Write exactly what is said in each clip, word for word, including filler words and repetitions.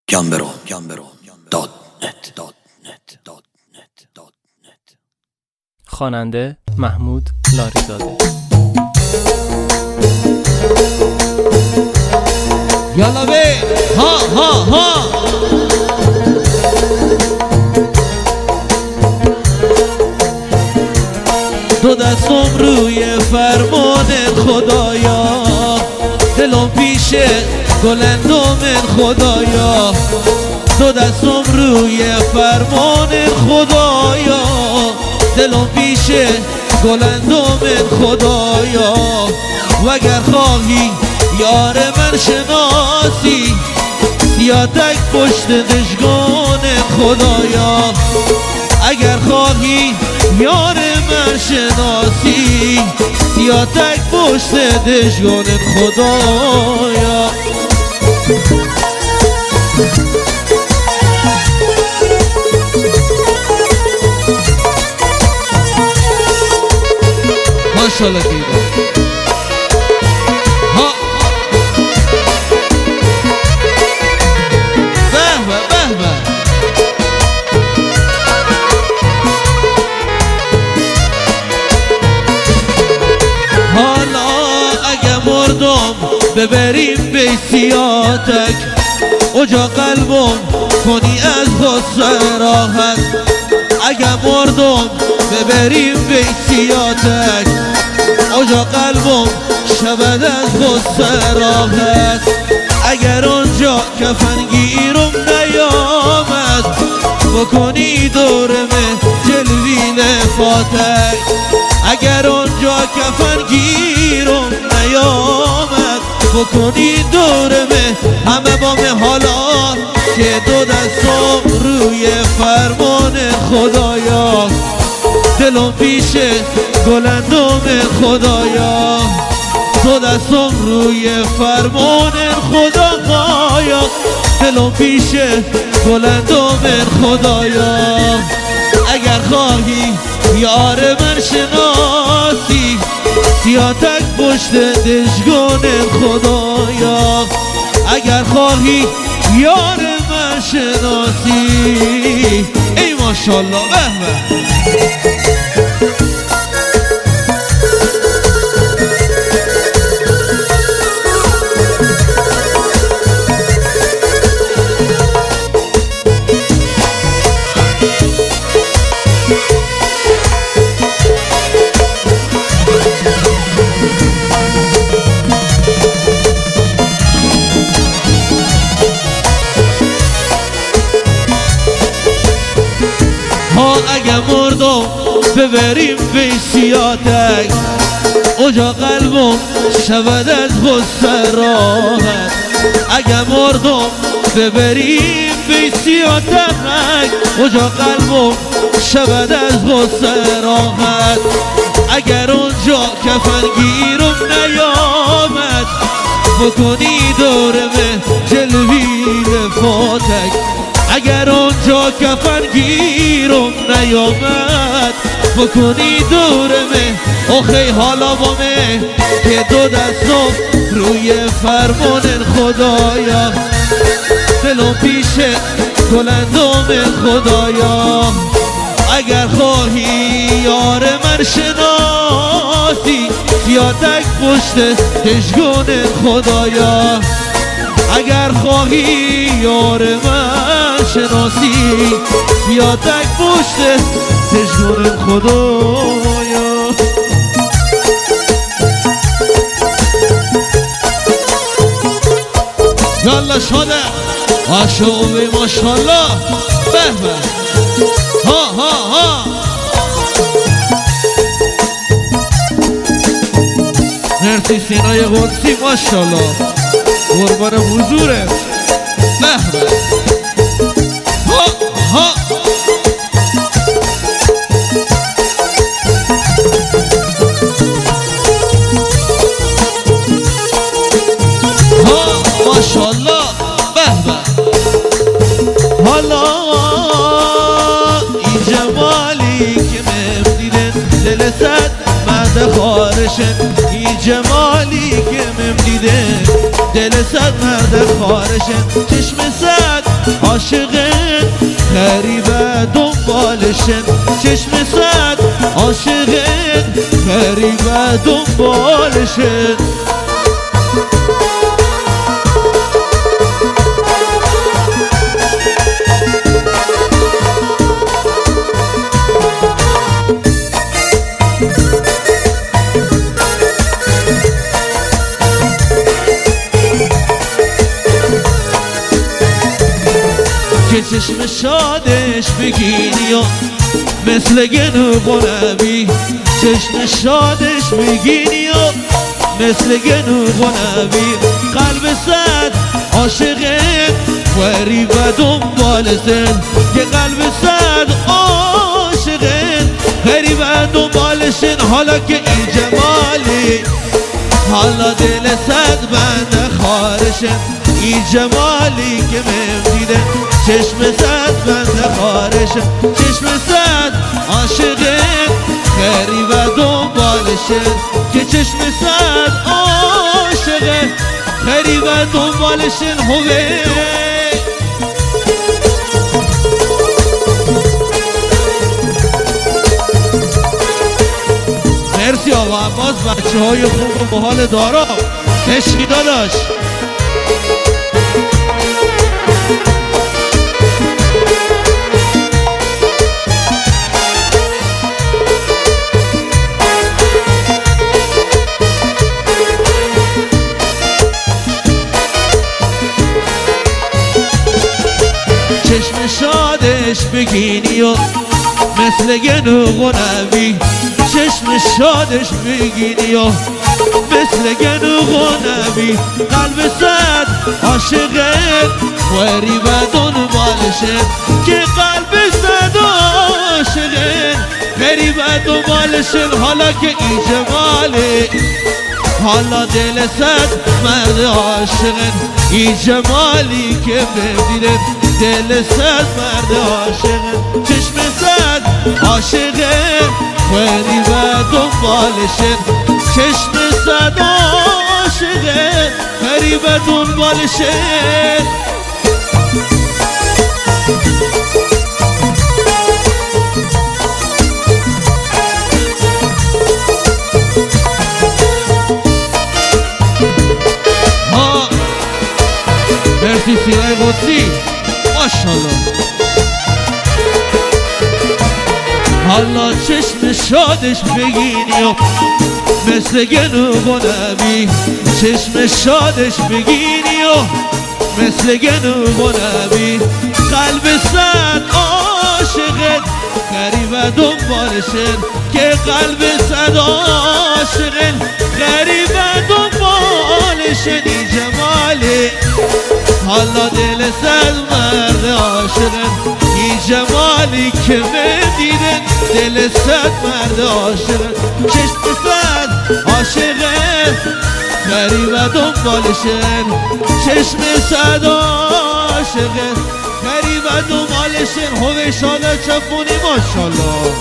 گمبرو گمبرو دات نت دات نت دات نت دات نت. خواننده محمود لاریزاده. یالا بی ها ها ها دو دستم روی فرمان خدایا، دلم پیش گلندم خدایا. دو دستم روی فرمان خدایا، دلم پیش گلندم خدایا. وگر خواهی یار من شناسی، سیاتک پشت دشگان خدایا. اگر خواهی یار من شناسی، سیاتک پشت دشگان خدایا. ماشاءالله گیبا ها به به به به. حالا اگه مردم ببریم به سیاتک، اجا قلبم کنی از غصه راحت. اگه مردم ببریم به سیاتک، اجا قلبم شود از غصه راحت. اگر اونجا کفنگیرم نیامد، بکنی دورمه جلوی لفاتک. اگر اونجا کفنگیرم نیامد، بکنی دورمه همه بام. حالا که دو دستم روی فرمان خدایا، دلم پیش گلندم خدایا. دو دستم روی فرمان خدایا، دلم پیش گلندم خدایا. اگر خواهی یار من شناسی، سیاتک پشت دشگان خدایا. اگر خواهی یار من شناسی، ای ماشاءالله به به. اگه مردم ببریم به سیاتک، اجا قلبم شود از غصه راحت. اگه مردم ببریم به سیاتک، اجا قلبم شود از غصه راحت. اگر اونجا کفنگیرم نیامد، بکنی دورمه جلوی لفاتک. اگر اونجا کفنگیرم نیامد، بکنی دورمه اوخی. حالا بامه که دو دستم روی فرمان خدایا، دلم پیش گلندم خدایا. اگر خواهی یار من شناسی، سیاتک پشت دشگان خدایا. اگر خواهی یار من شناسی، سیاتک پشت دشگان خدایا. یالا شاده آشوبی ماشاءالله به به ها ها ها. مرسی سینای قدسی ماشاءالله، قربان حضوره به به ها ها. ها ماشاءالله به به. حالا این جمالی که من دیدن، دل صد مرد خارشن. این جمالی که من دیدن، دل صد مرد خارشن. چشم صد عاشقت غریبه دنبالشن چشم صد عاشقت غریبه دنبالشن که چشم شادش بگیری و مثل گنو قنبی چشم شادش بگیری و مثل گنو قنبی قلب صد عاشقت غریبه دنبال زن که قلب صد عاشقت غریبه دنبالشن حالا که این جمالی حالا دل صد بنده خارشن این جمالی که ممدیده چشم صد بنده خارشن چشم صد عاشقت غریبه دنبالشن که چشم صد عاشقت غریبه دنبالشن هوه مرسی آقا عباس بچه های خوب و محال دارا عشقی داداش چشم شادش بگینی و مثل گنو قنبی چشم شادش بگینی و مثل گنو قنبی قلب صد عاشقت غریبه دنبالشن که قلب صد عاشقت غریبه دنبالشن حالا که این جماله حالا دل صد مرد عاشقت این جمالی که ببینه دل صد مرد عاشقت چشم صد عاشقت غریبه دنبالشن چشم صد عاشقت غریبه دنبالشن ها مرسی سیرای قدسی ماشالله حالا چشم شادش بگیری و مثل گنو قنبی چشم شادش بگیری و مثل گنو قنبی قلب صد عاشقت غریبه دنبالشن که قلب صد عاشقت غریبه دنبالشن این جماله حالا دل صد مرد عاشقت این جمالی که مدیدن دل صد مرد عاشقت چشم صد عاشقت غریبه دنبالشن چشم صد عاشقت غریبه دنبالشن هوه شاله چفونی ماشالله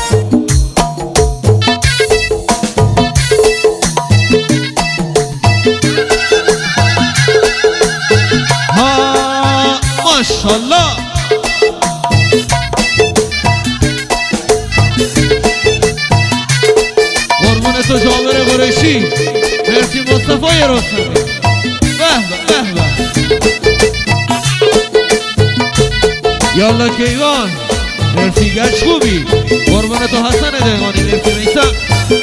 ها ماشالله قربون تو جابر قریشی مرسی مصطفی رستمی به به به یالا کیوان مرسی گچ خوبی قربون تو حسن دهقانی مرسی میسم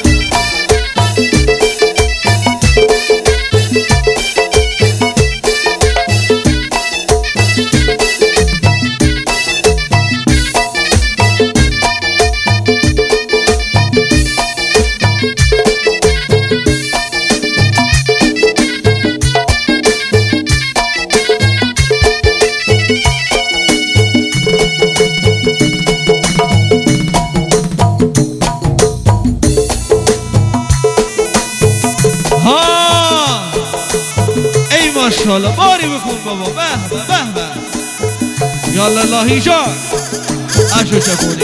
ماشاءالله باری بکن بابا به به به به یالا لاهی جان اشو چکونی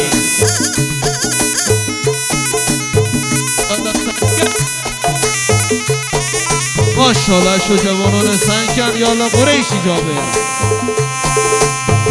ماشاءالله اشو جوانان سنگن یالا قریشی جابه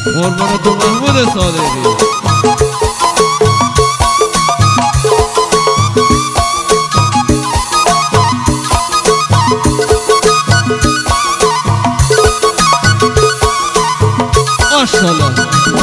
قربان تو محمود صادقی. ماشاءالله.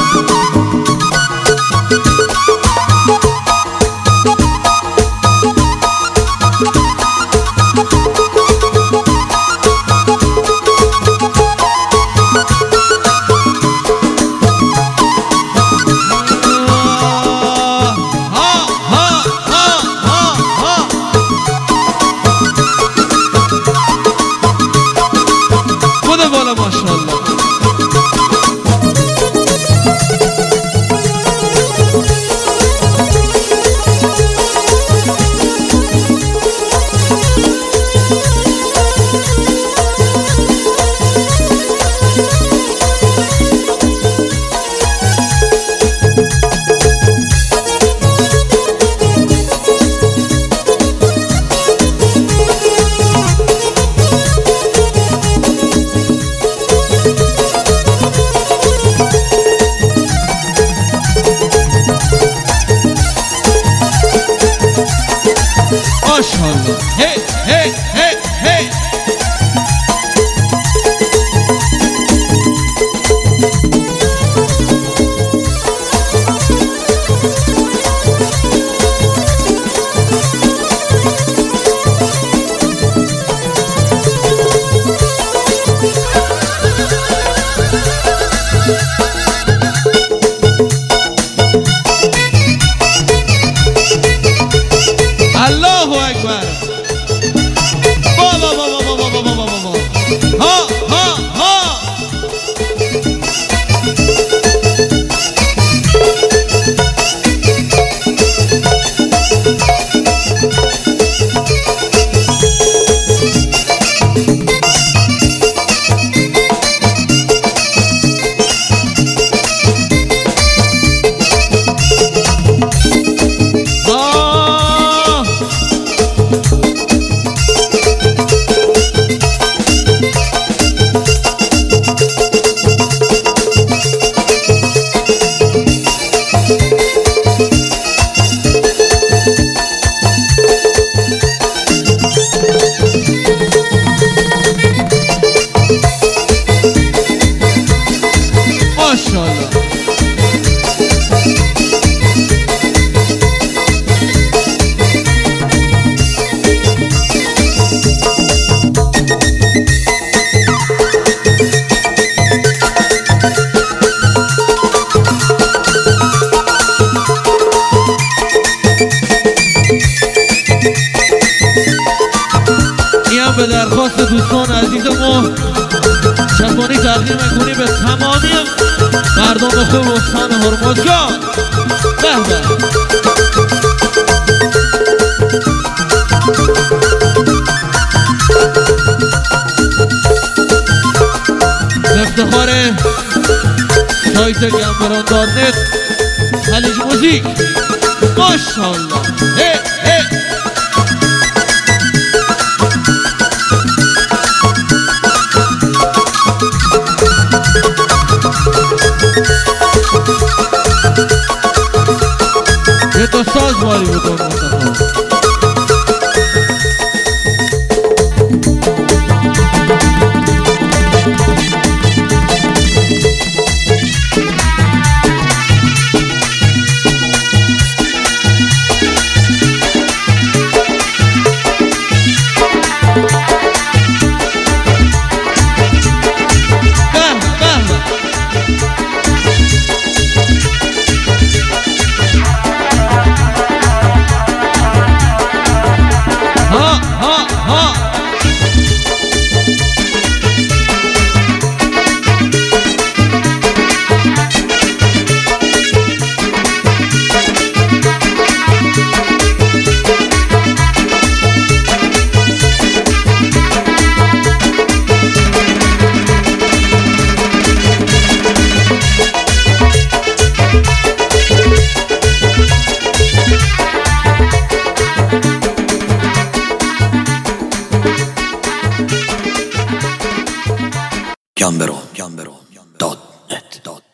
ماشاءالله. هی هی هی هی به درخواست دوستان عزیز ما شبانی تقدیم میکنیم به تمامی مردم خوب استان هرمزگان. به به افتخار سایت گمبران دات نت خلیج موزیک. ماشاءالله. هی هی یه تا ساز باری بکن مصطفی. گمبران دات نت